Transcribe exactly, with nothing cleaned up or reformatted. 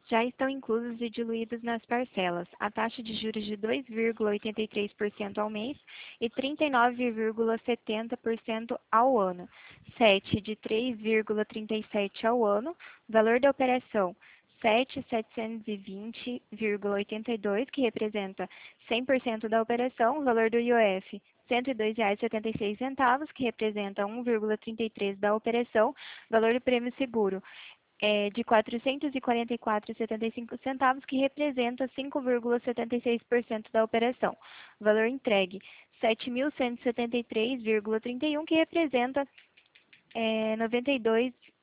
já estão inclusos e diluídos nas parcelas a taxa de juros de dois vírgula oitenta e três por cento ao mês e trinta e nove vírgula setenta por cento ao ano, sete de três vírgula trinta e sete por cento ao ano, valor da operação sete mil setecentos e vinte vírgula oitenta e dois, que representa cem por cento da operação, valor do I O F cento e dois reais e setenta e seis centavos, que representa um vírgula trinta e três por cento da operação, valor do prêmio seguro é de quatrocentos e quarenta e quatro reais e setenta e cinco centavos, que representa cinco vírgula setenta e seis por cento da operação. Valor entregue, sete mil cento e setenta e três vírgula trinta e um, que representa é, noventa e dois